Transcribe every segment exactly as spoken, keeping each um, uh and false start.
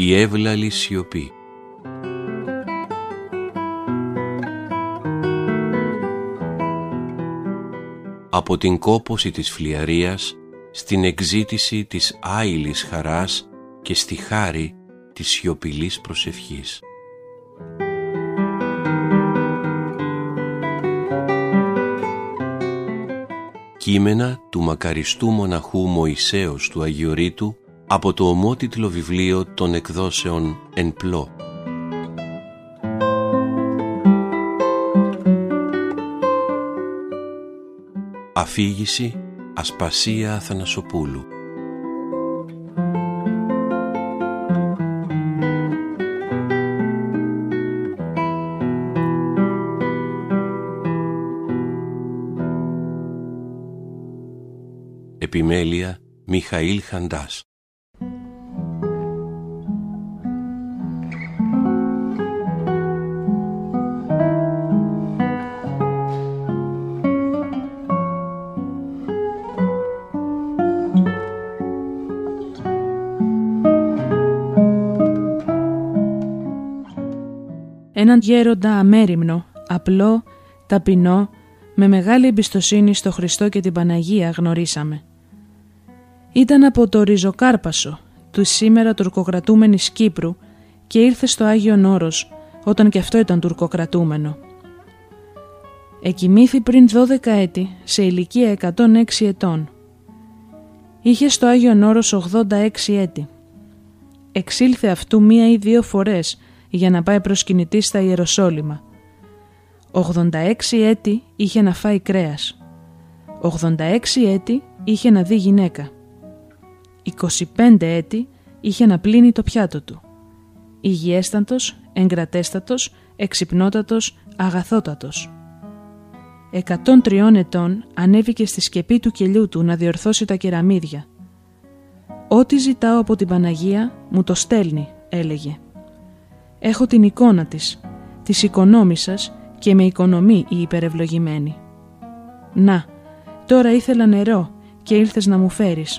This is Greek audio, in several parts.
Η εύλαλη σιωπή. Από την κόπωση της φλιαρίας στην εκζήτηση της άειλης χαράς και στη χάρη της σιωπηλής προσευχής. Κείμενα του μακαριστού μοναχού Μωυσέως του Αγιορείτου από το ομότιτλο βιβλίο των εκδόσεων Εν Πλώ. Αφήγηση Ασπασία Αθανασοπούλου. Επιμέλεια Μιχαήλ Χαντάς. Έναν γέροντα αμέριμνο, απλό, ταπεινό, με μεγάλη εμπιστοσύνη στο Χριστό και την Παναγία γνωρίσαμε. Ήταν από το Ριζοκάρπασο, του σήμερα τουρκοκρατούμενης Κύπρου, και ήρθε στο Άγιον Όρος, όταν και αυτό ήταν τουρκοκρατούμενο. Εκοιμήθη πριν δώδεκα έτη, σε ηλικία εκατόν έξι ετών. Είχε στο Άγιον Όρος ογδόντα έξι έτη. Εξήλθε αυτού μία ή δύο φορές για να πάει προσκυνητής στα Ιεροσόλυμα. ογδόντα έξι έτη είχε να φάει κρέας. ογδόντα έξι έτη είχε να δει γυναίκα. είκοσι πέντε έτη είχε να πλύνει το πιάτο του. Υγιέστατος, εγκρατέστατος, εξυπνότατος, αγαθότατος. εκατόν τριών ετών ανέβηκε στη σκεπή του κελιού του να διορθώσει τα κεραμίδια. «Ό,τι ζητάω από την Παναγία μου το στέλνει», έλεγε. «Έχω την εικόνα της, της οικονόμισσας και με οικονομεί η υπερευλογημένη. Να, τώρα ήθελα νερό και ήρθες να μου φέρεις».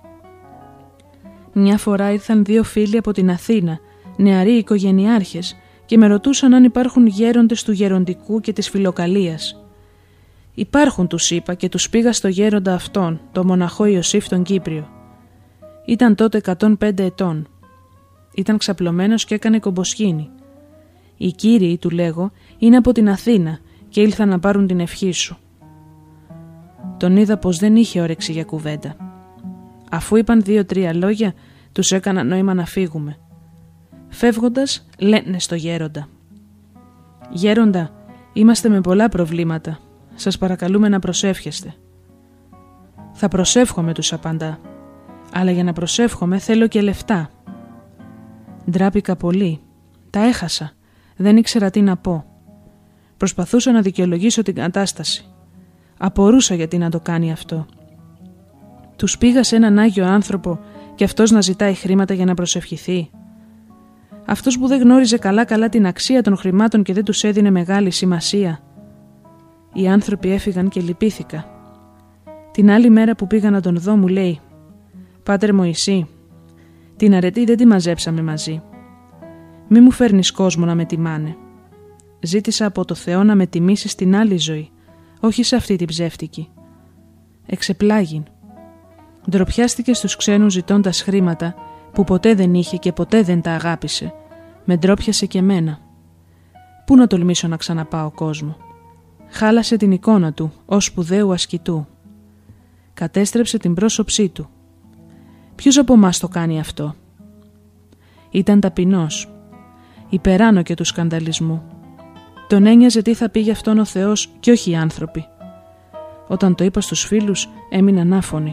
Μια φορά ήρθαν δύο φίλοι από την Αθήνα, νεαροί οικογενειάρχες, και με ρωτούσαν αν υπάρχουν γέροντες του γεροντικού και της φιλοκαλίας. «Υπάρχουν», τους είπα, και τους πήγα στο γέροντα αυτόν, το μοναχό Ιωσήφ τον Κύπριο. Ήταν τότε εκατόν πέντε ετών. Ήταν ξαπλωμένος και έκανε κομποσχήνη. «Οι κύριοι», του λέγω, «είναι από την Αθήνα και ήλθαν να πάρουν την ευχή σου». Τον είδα πως δεν είχε όρεξη για κουβέντα. Αφού είπαν δύο-τρία λόγια, τους έκανα νόημα να φύγουμε. Φεύγοντας, λένε στο γέροντα: «Γέροντα, είμαστε με πολλά προβλήματα. Σας παρακαλούμε να προσεύχεστε». «Θα προσεύχομαι», τους απαντά, «αλλά για να προσεύχομαι θέλω και λεφτά». Ντράπηκα πολύ. Τα έχασα. Δεν ήξερα τι να πω. Προσπαθούσα να δικαιολογήσω την κατάσταση. Απορούσα γιατί να το κάνει αυτό. Τους πήγα σε έναν Άγιο άνθρωπο και αυτός να ζητάει χρήματα για να προσευχηθεί. Αυτός που δεν γνώριζε καλά-καλά την αξία των χρημάτων και δεν τους έδινε μεγάλη σημασία. Οι άνθρωποι έφυγαν και λυπήθηκα. Την άλλη μέρα που πήγα να τον δω μου λέει: «Πάτερ Μωυσή, την αρετή δεν τη μαζέψαμε μαζί. Μη μου φέρνεις κόσμο να με τιμάνε. Ζήτησα από το Θεό να με τιμήσει στην άλλη ζωή, όχι σε αυτή την ψεύτικη». Εξεπλάγην. Ντροπιάστηκε στους ξένους ζητώντας χρήματα που ποτέ δεν είχε και ποτέ δεν τα αγάπησε. Με ντρόπιασε και μένα. Πού να τολμήσω να ξαναπάω κόσμο. Χάλασε την εικόνα του ως σπουδαίου ασκητού. Κατέστρεψε την πρόσωψή του. Ποιος από μας το κάνει αυτό? Ήταν ταπεινός. Υπεράνω και του σκανδαλισμού. Τον ένοιαζε τι θα πει γι' αυτόν ο Θεός και όχι οι άνθρωποι. Όταν το είπα στους φίλους, έμειναν άφωνοι.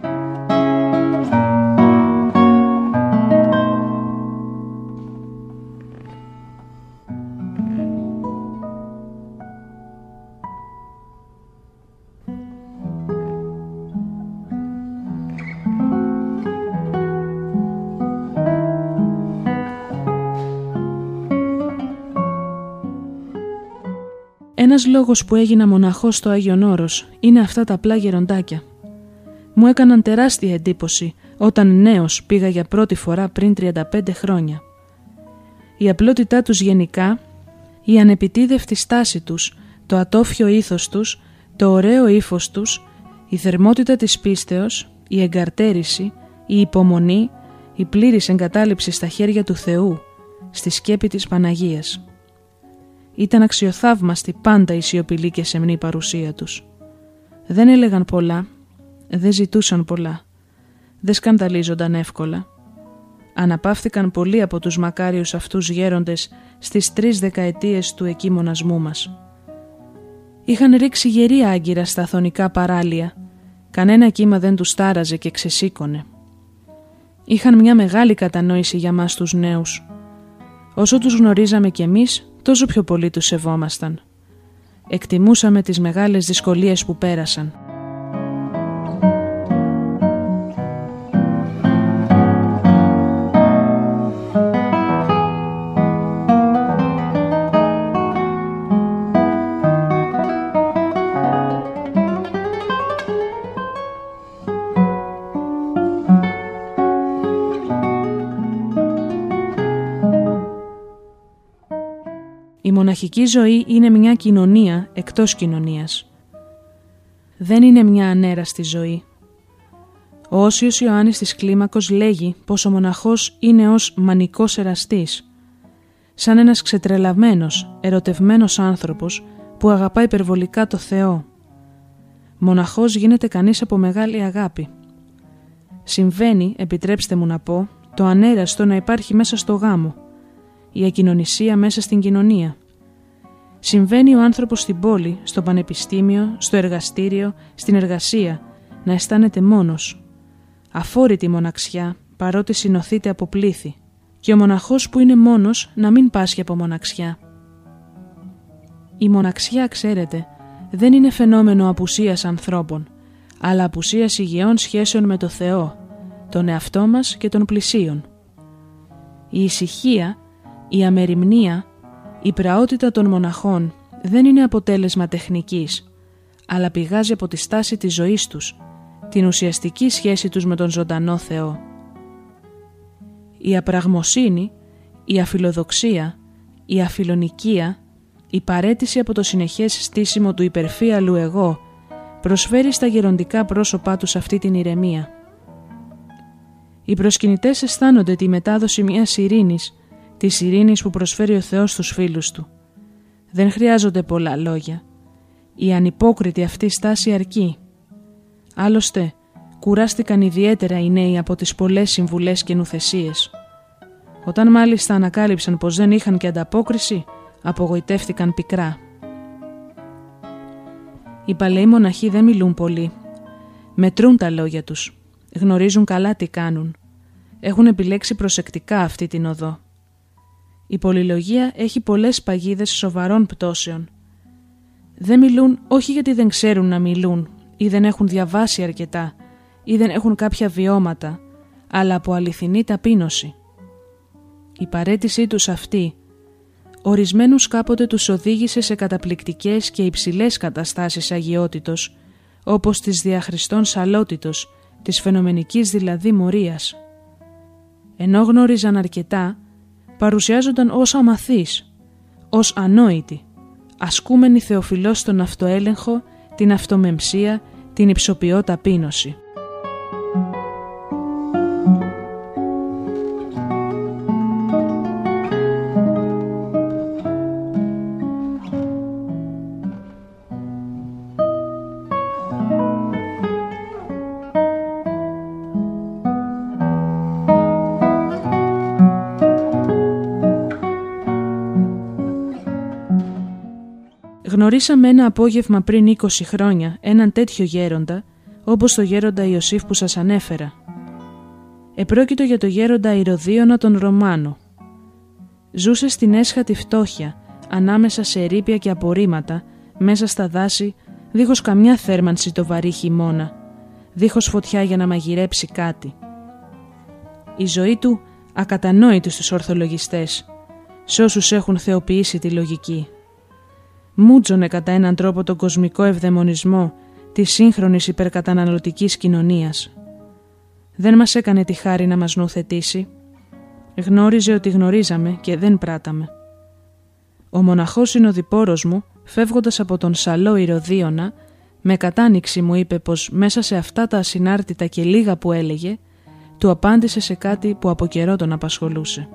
Ένας λόγος που έγινα μοναχός στο Άγιον Όρος είναι αυτά τα απλά γεροντάκια. Μου έκαναν τεράστια εντύπωση όταν νέος πήγα για πρώτη φορά πριν τριάντα πέντε χρόνια. Η απλότητά τους γενικά, η ανεπιτίδευτη στάση τους, το ατόφιο ήθος τους, το ωραίο ύφος τους, η θερμότητα της πίστεως, η εγκαρτέρηση, η υπομονή, η πλήρης εγκατάλειψη στα χέρια του Θεού, στη σκέπη της Παναγίας. Ήταν αξιοθαύμαστη πάντα η σιωπηλή και σεμνή παρουσία τους. Δεν έλεγαν πολλά, δεν ζητούσαν πολλά, δεν σκανδαλίζονταν εύκολα. Αναπαύθηκαν πολλοί από τους μακάριους αυτούς γέροντες στις τρεις δεκαετίες του εκεί μονασμού μας. Είχαν ρίξει γερή άγκυρα στα αθωνικά παράλια, κανένα κύμα δεν τους τάραζε και ξεσήκωνε. Είχαν μια μεγάλη κατανόηση για μας τους νέους. Όσο τους γνωρίζαμε κι εμείς, τόσο πιο πολύ τους σεβόμασταν. Εκτιμούσαμε τις μεγάλες δυσκολίες που πέρασαν. Η μοναχική ζωή είναι μια κοινωνία εκτός κοινωνίας. Δεν είναι μια ανέραστη ζωή. Ο Όσιος Ιωάννης της Κλίμακος λέγει πως ο μοναχός είναι ως μανικός εραστής, σαν ένας ξετρελαμένος, ερωτευμένος άνθρωπος που αγαπά υπερβολικά το Θεό. Μοναχός γίνεται κανείς από μεγάλη αγάπη. Συμβαίνει, επιτρέψτε μου να πω, το ανέραστο να υπάρχει μέσα στο γάμο, η ακοινωνισία μέσα στην κοινωνία. Συμβαίνει ο άνθρωπος στην πόλη, στο πανεπιστήμιο, στο εργαστήριο, στην εργασία, να αισθάνεται μόνος. Αφόρητη μοναξιά, παρότι συνοθείται από πλήθη, και ο μοναχός που είναι μόνος να μην πάσχει από μοναξιά. Η μοναξιά, ξέρετε, δεν είναι φαινόμενο απουσίας ανθρώπων, αλλά απουσίας υγιών σχέσεων με το Θεό, τον εαυτό μας και των πλησίων. Η ησυχία, η αμεριμνία, η πραότητα των μοναχών δεν είναι αποτέλεσμα τεχνικής, αλλά πηγάζει από τη στάση της ζωής τους, την ουσιαστική σχέση τους με τον ζωντανό Θεό. Η απραγμοσύνη, η αφιλοδοξία, η αφιλονικία, η παραίτηση από το συνεχές στήσιμο του υπερφύαλου εγώ προσφέρει στα γεροντικά πρόσωπά τους αυτή την ηρεμία. Οι προσκυνητές αισθάνονται τη μετάδοση μιας ειρήνης, της ειρήνης που προσφέρει ο Θεός στους φίλους Του. Δεν χρειάζονται πολλά λόγια. Η ανυπόκριτη αυτή στάση αρκεί. Άλλωστε, κουράστηκαν ιδιαίτερα οι νέοι από τις πολλές συμβουλές και νουθεσίες. Όταν μάλιστα ανακάλυψαν πως δεν είχαν και ανταπόκριση, απογοητεύτηκαν πικρά. Οι παλαιοί μοναχοί δεν μιλούν πολύ. Μετρούν τα λόγια τους. Γνωρίζουν καλά τι κάνουν. Έχουν επιλέξει προσεκτικά αυτή την οδό. Η πολυλογία έχει πολλές παγίδες σοβαρών πτώσεων. Δεν μιλούν όχι γιατί δεν ξέρουν να μιλούν ή δεν έχουν διαβάσει αρκετά ή δεν έχουν κάποια βιώματα, αλλά από αληθινή ταπείνωση. Η παραίτησή τους αυτή ορισμένους κάποτε τους οδήγησε σε καταπληκτικές και υψηλές καταστάσεις αγιότητος, όπως της διαχριστών σαλότητος, της φαινομενικής δηλαδή μορίας. Ενώ γνώριζαν αρκετά, παρουσιάζονταν ως αμαθείς, ως ανόητοι, ασκούμενοι θεοφιλώς στον αυτοέλεγχο, την αυτομεμψία, την υψοποιώ ταπείνωση. Γνωρίσαμε ένα απόγευμα πριν είκοσι χρόνια έναν τέτοιο γέροντα, όπως το γέροντα Ιωσήφ που σας ανέφερα. Επρόκειτο για το γέροντα Ηρωδίωνα τον Ρωμάνο. Ζούσε στην έσχατη φτώχεια, ανάμεσα σε ερείπια και απορρίμματα, μέσα στα δάση, δίχως καμιά θέρμανση το βαρύ χειμώνα, δίχως φωτιά για να μαγειρέψει κάτι. Η ζωή του ακατανόητη στους ορθολογιστές, σε όσους έχουν θεοποιήσει τη λογική. Μούτζωνε κατά έναν τρόπο τον κοσμικό ευδαιμονισμό της σύγχρονης υπερκαταναλωτικής κοινωνίας. Δεν μας έκανε τη χάρη να μας νουθετήσει. Γνώριζε ότι γνωρίζαμε και δεν πράταμε. Ο μοναχός συνοδοιπόρος μου, φεύγοντας από τον σαλό Ηρωδίωνα, με κατάνοιξη μου είπε πως μέσα σε αυτά τα ασυνάρτητα και λίγα που έλεγε, του απάντησε σε κάτι που από καιρό τον απασχολούσε.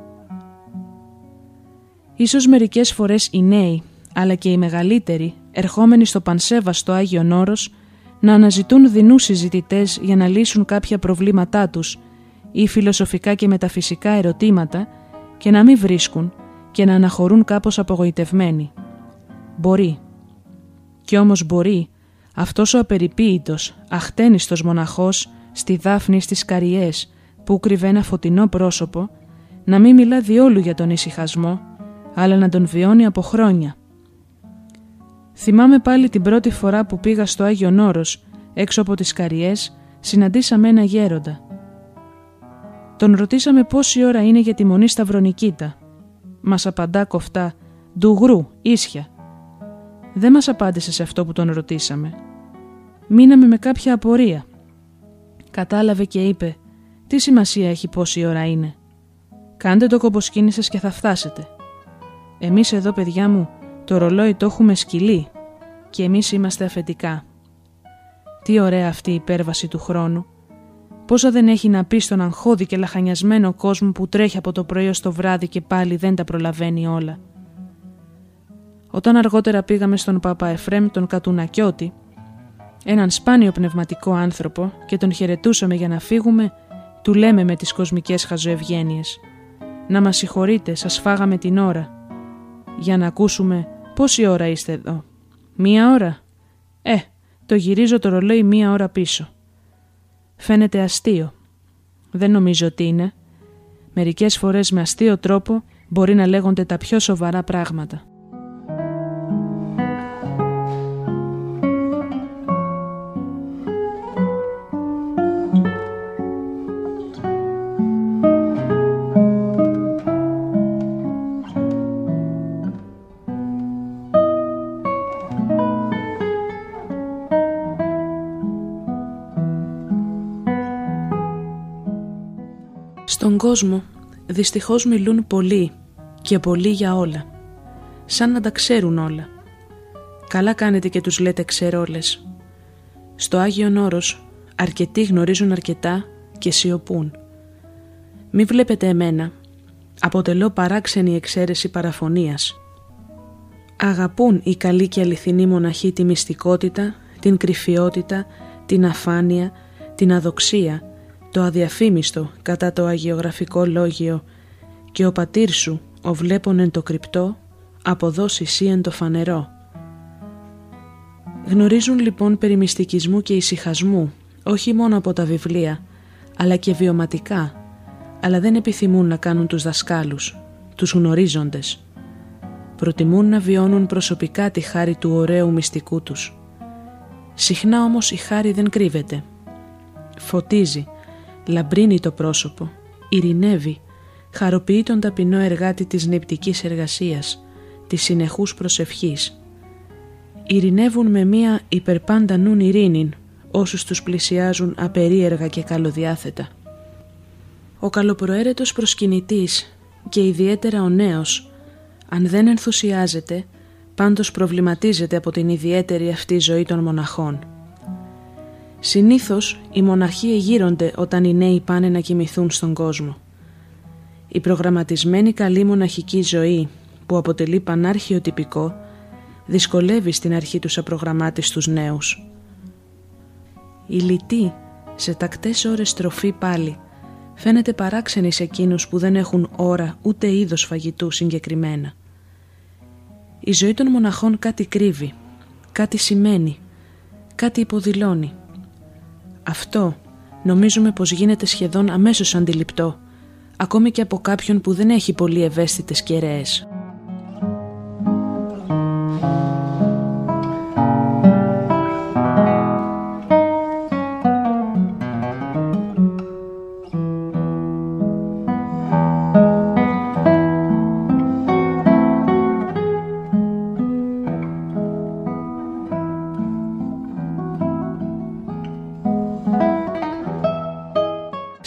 Ίσως μερικές φορές οι νέοι, αλλά και οι μεγαλύτεροι, ερχόμενοι στο πανσέβαστο Άγιον Όρος, να αναζητούν δεινούς συζητητές για να λύσουν κάποια προβλήματά τους ή φιλοσοφικά και μεταφυσικά ερωτήματα και να μην βρίσκουν και να αναχωρούν κάπως απογοητευμένοι. Μπορεί. Κι όμως μπορεί αυτός ο απεριποίητος, αχτένιστος μοναχός στη Δάφνη στις Καριές που κρύβε ένα φωτεινό πρόσωπο να μην μιλά διόλου για τον ησυχασμό, αλλά να τον βιώνει από χρόνια. Θυμάμαι πάλι την πρώτη φορά που πήγα στο Άγιον Όρος, έξω από τις Καριές, συναντήσαμε ένα γέροντα. Τον ρωτήσαμε πόση ώρα είναι για τη Μονή Σταυρονικήτα. Μας απαντά κοφτά, «Ντουγρού, ίσια». Δεν μας απάντησε σε αυτό που τον ρωτήσαμε. Μείναμε με κάποια απορία. Κατάλαβε και είπε, «Τι σημασία έχει πόση ώρα είναι? Κάντε το κομποσκήνι σας και θα φτάσετε. Εμείς εδώ, παιδιά μου, το ρολόι το έχουμε σκυλί και εμείς είμαστε αφεντικά». Τι ωραία αυτή η υπέρβαση του χρόνου. Πόσα δεν έχει να πει στον αγχώδη και λαχανιασμένο κόσμο που τρέχει από το πρωί ως το βράδυ και πάλι δεν τα προλαβαίνει όλα. Όταν αργότερα πήγαμε στον Παπα Εφρέμ τον Κατουνακιώτη, έναν σπάνιο πνευματικό άνθρωπο, και τον χαιρετούσαμε για να φύγουμε, του λέμε με τις κοσμικές χαζοευγένειες, «Να μας συγχωρείτε, σας φάγαμε την ώρα». Για να ακούσουμε, «Πόση ώρα είστε εδώ? Μία ώρα? Ε, το γυρίζω το ρολόι μία ώρα πίσω». Φαίνεται αστείο. Δεν νομίζω ότι είναι. Μερικές φορές με αστείο τρόπο μπορεί να λέγονται τα πιο σοβαρά πράγματα. Στον κόσμο δυστυχώς μιλούν πολλοί και πολλοί για όλα, σαν να τα ξέρουν όλα. Καλά κάνετε και τους λέτε ξερόλες. Στο Άγιον Όρος αρκετοί γνωρίζουν αρκετά και σιωπούν. Μη βλέπετε εμένα, αποτελώ παράξενη εξαίρεση παραφωνίας. Αγαπούν οι καλοί και αληθινοί μοναχοί τη μυστικότητα, την κρυφιότητα, την αφάνεια, την αδοξία, το αδιαφήμιστο κατά το αγιογραφικό λόγιο, και ο πατήρ σου, ο βλέπων εν το κρυπτό, αποδώσει σύ εν το φανερό. Γνωρίζουν λοιπόν περί μυστικισμού και ησυχασμού, όχι μόνο από τα βιβλία, αλλά και βιωματικά, αλλά δεν επιθυμούν να κάνουν τους δασκάλους, τους γνωρίζοντες. Προτιμούν να βιώνουν προσωπικά τη χάρη του ωραίου μυστικού τους. Συχνά όμως η χάρη δεν κρύβεται. Φωτίζει, λαμπρύνει το πρόσωπο, ειρηνεύει, χαροποιεί τον ταπεινό εργάτη της νηπτικής εργασίας, της συνεχούς προσευχής. Ειρηνεύουν με μία υπερπάντα νουν ειρήνην όσους τους πλησιάζουν απερίεργα και καλοδιάθετα. Ο καλοπροαίρετος προσκυνητής και ιδιαίτερα ο νέος, αν δεν ενθουσιάζεται, πάντως προβληματίζεται από την ιδιαίτερη αυτή ζωή των μοναχών. Συνήθως οι μοναχοί εγείρονται όταν οι νέοι πάνε να κοιμηθούν στον κόσμο. Η προγραμματισμένη καλή μοναχική ζωή, που αποτελεί πανάρχιο τυπικό, δυσκολεύει στην αρχή τους απρογραμμάτιστους νέους. Η λυτή, σε τακτές ώρες τροφή πάλι, φαίνεται παράξενη σε εκείνους που δεν έχουν ώρα ούτε είδος φαγητού συγκεκριμένα. Η ζωή των μοναχών κάτι κρύβει, κάτι σημαίνει, κάτι υποδηλώνει. Αυτό νομίζουμε πως γίνεται σχεδόν αμέσως αντιληπτό, ακόμη και από κάποιον που δεν έχει πολύ ευαίσθητες κεραίες.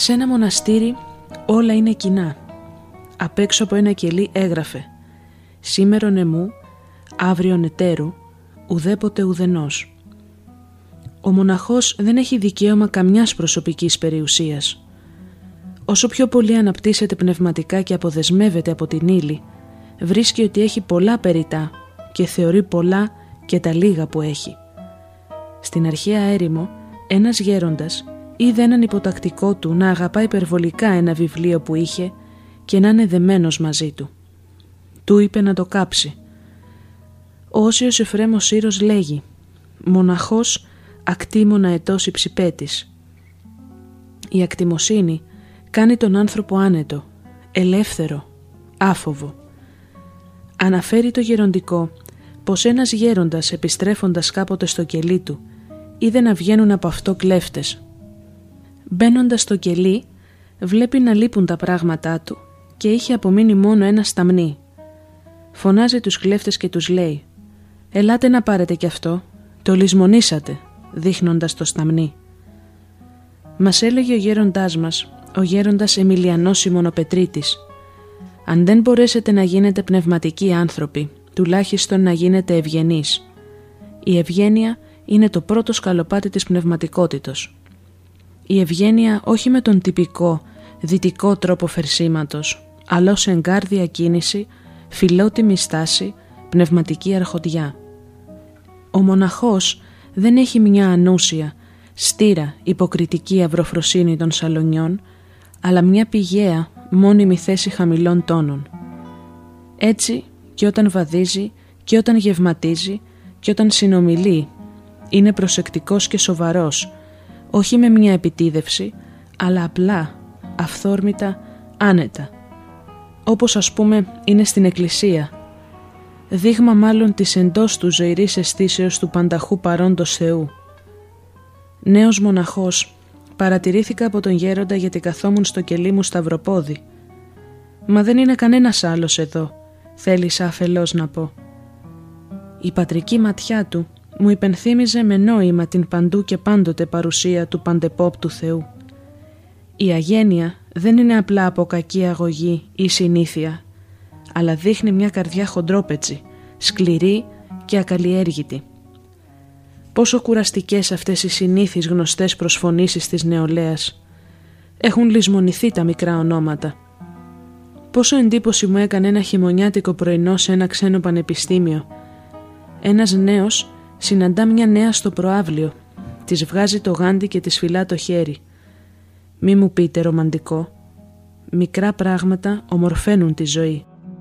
Σε ένα μοναστήρι όλα είναι κοινά. Απ' έξω από ένα κελί έγραφε «Σήμερον εμού, αύριον ετέρου, ουδέποτε ουδενός». Ο μοναχός δεν έχει δικαίωμα καμιάς προσωπικής περιουσίας. Όσο πιο πολύ αναπτύσσεται πνευματικά και αποδεσμεύεται από την ύλη, βρίσκει ότι έχει πολλά περιτά και θεωρεί πολλά και τα λίγα που έχει. Στην αρχαία έρημο, ένας γέροντας είδε έναν υποτακτικό του να αγαπά υπερβολικά ένα βιβλίο που είχε και να είναι δεμένος μαζί του. Του είπε να το κάψει. Ο Όσιος Εφραίμ Σύρος λέγει «Μοναχός ακτήμονα ετός υψηπέτης». Η ακτιμοσύνη κάνει τον άνθρωπο άνετο, ελεύθερο, άφοβο. Αναφέρει το γεροντικό πως ένας γέροντας επιστρέφοντας κάποτε στο κελί του είδε να βγαίνουν από αυτό κλέφτες. Μπαίνοντας στο κελί βλέπει να λείπουν τα πράγματά του και είχε απομείνει μόνο ένα σταμνί. Φωνάζει τους κλέφτες και τους λέει «Ελάτε να πάρετε κι αυτό, το λησμονήσατε», δείχνοντας το σταμνί. Μας έλεγε ο γέροντάς μας, ο γέροντας Εμιλιανός Σιμωνοπετρίτης, «Αν δεν μπορέσετε να γίνετε πνευματικοί άνθρωποι, τουλάχιστον να γίνετε ευγενείς. Η ευγένεια είναι το πρώτο σκαλοπάτι της πνευματικότητος. Η ευγένεια όχι με τον τυπικό, δυτικό τρόπο φερσίματος, αλλά ως εγκάρδια κίνηση, φιλότιμη στάση, πνευματική αρχοντιά. Ο μοναχός δεν έχει μια ανούσια, στήρα, υποκριτική αυροφροσύνη των σαλονιών, αλλά μια πηγαία, μόνιμη θέση χαμηλών τόνων. Έτσι και όταν βαδίζει και όταν γευματίζει και όταν συνομιλεί, είναι προσεκτικός και σοβαρός, όχι με μια επιτίδευση, αλλά απλά, αυθόρμητα, άνετα. Όπως ας πούμε είναι στην εκκλησία. Δείγμα μάλλον της εντός του ζωηρής αισθήσεως του πανταχού παρόντος Θεού. Νέος μοναχός, παρατηρήθηκα από τον γέροντα γιατί καθόμουν στο κελί μου σταυροπόδι. «Μα δεν είναι κανένας άλλος εδώ», θέλησα αφελώς να πω. Η πατρική ματιά του μου υπενθύμιζε με νόημα την παντού και πάντοτε παρουσία του παντεπόπτου Θεού. Η αγένεια δεν είναι απλά από κακή αγωγή ή συνήθεια, αλλά δείχνει μια καρδιά χοντρόπετσι, σκληρή και ακαλλιέργητη. Πόσο κουραστικές αυτές οι συνήθεις γνωστές προσφωνήσεις της νεολαίας. Έχουν λησμονηθεί τα μικρά ονόματα. Πόσο εντύπωση μου έκανε ένα χειμωνιάτικο πρωινό σε ένα ξένο πανεπιστήμιο. Ένας νέος συναντά μια νέα στο προαύλιο, της βγάζει το γάντι και της φυλά το χέρι. Μη μου πείτε ρομαντικό. Μικρά πράγματα ομορφαίνουν τη ζωή.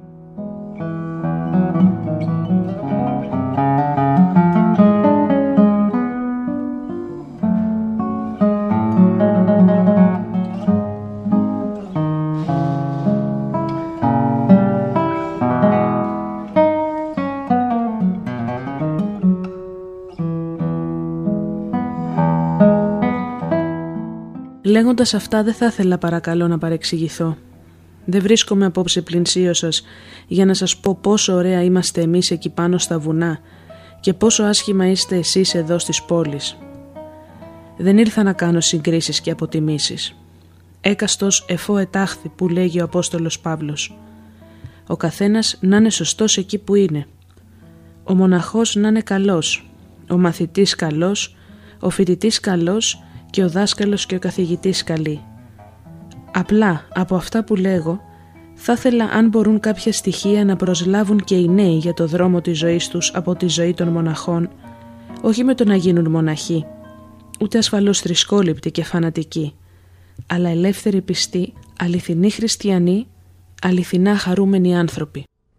Λέγοντας αυτά δεν θα ήθελα παρακαλώ να παρεξηγηθώ. Δεν βρίσκομαι απόψε πληνσίο σας για να σας πω πόσο ωραία είμαστε εμείς εκεί πάνω στα βουνά και πόσο άσχημα είστε εσείς εδώ στις πόλεις. Δεν ήρθα να κάνω συγκρίσεις και αποτιμήσεις. Έκαστος εφώ ετάχθη που λέγει ο Απόστολος Παύλος. Ο καθένας να είναι σωστός εκεί που είναι. Ο μοναχός να είναι καλός, ο μαθητής καλός, ο φοιτητής καλός και ο δάσκαλος και ο καθηγητής καλοί. Απλά από αυτά που λέγω θα ήθελα αν μπορούν κάποια στοιχεία να προσλάβουν και οι νέοι για το δρόμο της ζωής τους από τη ζωή των μοναχών, όχι με το να γίνουν μοναχοί, ούτε ασφαλώς θρησκόληπτοι και φανατικοί, αλλά ελεύθεροι πιστοί, αληθινοί χριστιανοί, αληθινά χαρούμενοι άνθρωποι.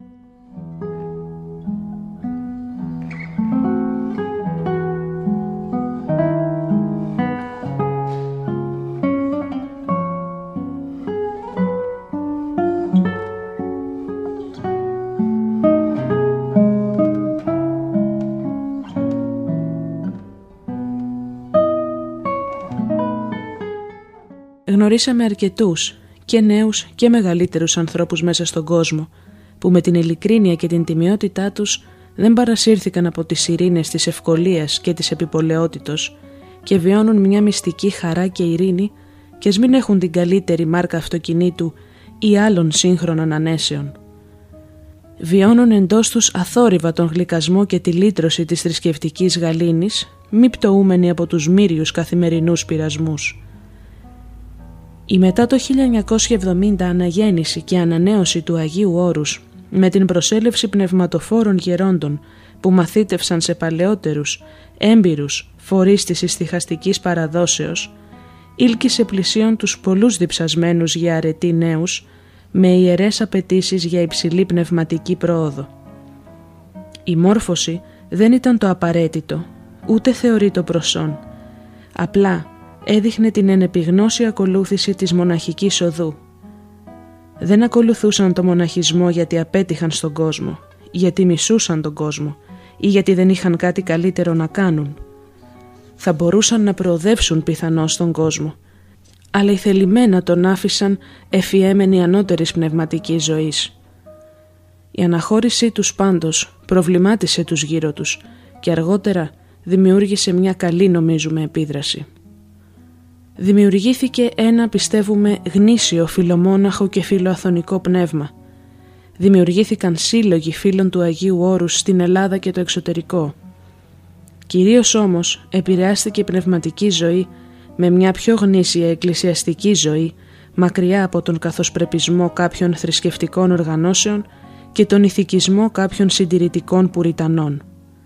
Γνωρίσαμε αρκετούς και νέους και μεγαλύτερους ανθρώπους μέσα στον κόσμο που με την ειλικρίνεια και την τιμιότητά τους δεν παρασύρθηκαν από τις ειρήνες της ευκολίας και της επιπολαιότητος και βιώνουν μια μυστική χαρά και ειρήνη και ας μην έχουν την καλύτερη μάρκα αυτοκινήτου ή άλλων σύγχρονων ανέσεων. Βιώνουν εντός τους αθόρυβα τον γλυκασμό και τη λύτρωση της θρησκευτικής γαλήνης, μη πτωούμενοι από τους μύριους καθημερινούς πειρασμούς. Η μετά το χίλια εννιακόσια εβδομήντα αναγέννηση και ανανέωση του Αγίου Όρους με την προσέλευση πνευματοφόρων γερόντων που μαθήτευσαν σε παλαιότερους, έμπειρους φορείς της ηστιχαστικής παραδόσεως, ήλκησε πλησίον τους πολλούς διψασμένους για αρετή νέους με ιερές απαιτήσεις για υψηλή πνευματική πρόοδο. Η μόρφωση δεν ήταν το απαραίτητο, ούτε θεωρεί το προσόν. Απλά έδειχνε την ενεπιγνώση ακολούθηση της μοναχικής οδού. Δεν ακολουθούσαν το μοναχισμό γιατί απέτυχαν στον κόσμο, γιατί μισούσαν τον κόσμο ή γιατί δεν είχαν κάτι καλύτερο να κάνουν. Θα μπορούσαν να προοδεύσουν πιθανώς στον κόσμο, αλλά οι θελημένα τον άφησαν εφιέμενοι ανώτερης πνευματικής ζωής. Η αναχώρησή τους πάντως προβλημάτισε τους γύρω τους και αργότερα δημιούργησε μια καλή, νομίζουμε, επίδραση. Δημιουργήθηκε ένα, πιστεύουμε, γνήσιο φιλομόναχο και φιλοαθωνικό πνεύμα. Δημιουργήθηκαν σύλλογοι φίλων του Αγίου Όρους στην Ελλάδα και το εξωτερικό. Κυρίως όμως επηρεάστηκε η πνευματική ζωή με μια πιο γνήσια εκκλησιαστική ζωή, μακριά από τον καθοσπρεπισμό κάποιων θρησκευτικών οργανώσεων και τον ηθικισμό κάποιων συντηρητικών πουριτανών.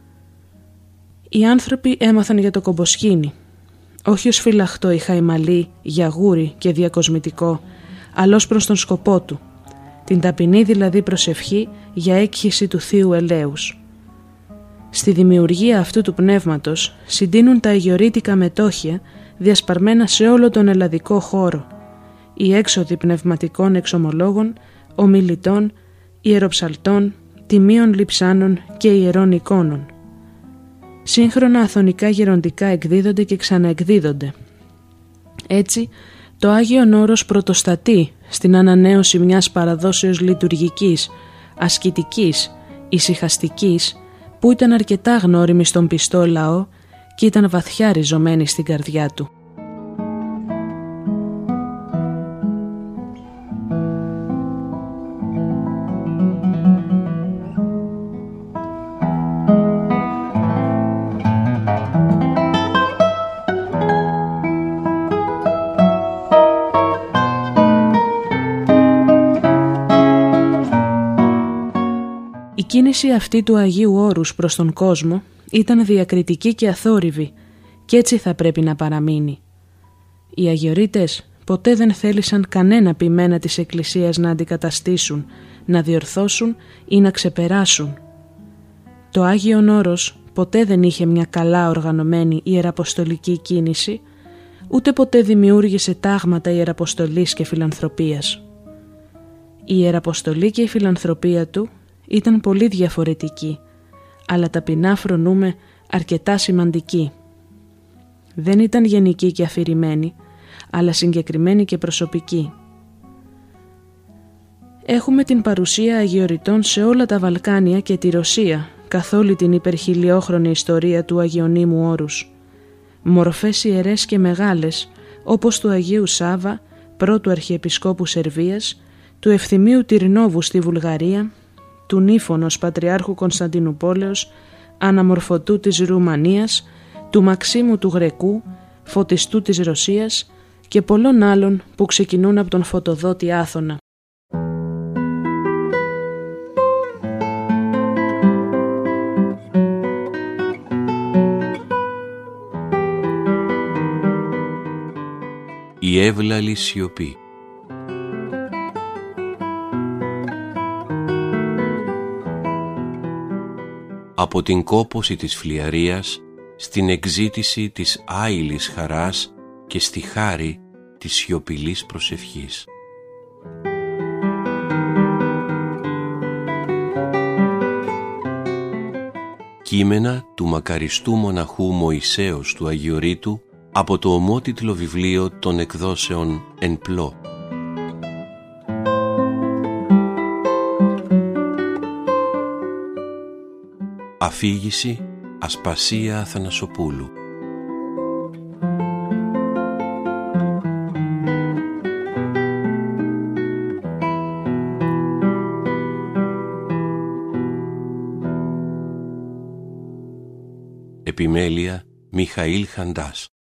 Οι άνθρωποι έμαθαν για το κομποσκήνι, όχι ως φυλαχτό ή χαϊμαλή, γιαγούρι και διακοσμητικό, αλλά ως προς τον σκοπό του, την ταπεινή δηλαδή προσευχή για έκχυση του Θείου Ελέους. Στη δημιουργία αυτού του πνεύματος συντείνουν τα αγιορείτικα μετόχια διασπαρμένα σε όλο τον ελλαδικό χώρο, οι έξοδοι πνευματικών εξομολόγων, ομιλητών, ιεροψαλτών, τιμίων λειψάνων και ιερών εικόνων. Σύγχρονα αθωνικά γεροντικά εκδίδονται και ξαναεκδίδονται. Έτσι, το Άγιον Όρος πρωτοστατεί στην ανανέωση μιας παραδόσεως λειτουργικής, ασκητικής, ησυχαστικής, που ήταν αρκετά γνώριμη στον πιστό λαό και ήταν βαθιά ριζωμένη στην καρδιά του. Η κίνηση αυτή του Αγίου Όρους προς τον κόσμο ήταν διακριτική και αθόρυβη και έτσι θα πρέπει να παραμείνει. Οι αγιορείτες ποτέ δεν θέλησαν κανένα ποιμένα της Εκκλησίας να αντικαταστήσουν, να διορθώσουν ή να ξεπεράσουν. Το Άγιον Όρος ποτέ δεν είχε μια καλά οργανωμένη ιεραποστολική κίνηση, ούτε ποτέ δημιούργησε τάγματα ιεραποστολής και φιλανθρωπίας. Η ιεραποστολή και η φιλανθρωπία του ήταν πολύ διαφορετική, αλλά ταπεινά φρονούμε αρκετά σημαντική. Δεν ήταν γενική και αφηρημένη, αλλά συγκεκριμένη και προσωπική. Έχουμε την παρουσία αγιορειτών σε όλα τα Βαλκάνια και τη Ρωσία, καθ' όλη την υπερχιλιόχρονη ιστορία του Αγιονύμου Όρους. Μορφές ιερές και μεγάλες, όπως του Αγίου Σάβα, πρώτου Αρχιεπισκόπου Σερβίας, του Ευθυμίου Τυρνόβου στη Βουλγαρία, του Νύφωνος Πατριάρχου Κωνσταντινουπόλεως, Αναμορφωτού της Ρουμανίας, του Μαξίμου του Γρεκού, Φωτιστού της Ρωσίας και πολλών άλλων που ξεκινούν από τον Φωτοδότη Άθωνα. Η εύλαλη σιωπή. Από την κόπωση της φλιαρίας στην εκζήτηση της άειλης χαράς και στη χάρη της σιωπηλής προσευχής. Κείμενα του μακαριστού μοναχού Μωυσέως του Αγιορείτου από το ομότιτλο βιβλίο των εκδόσεων Εν Πλώ. Αφήγηση Ασπασία Αθανασοπούλου. Επιμέλεια Μιχαήλ Χαντάς.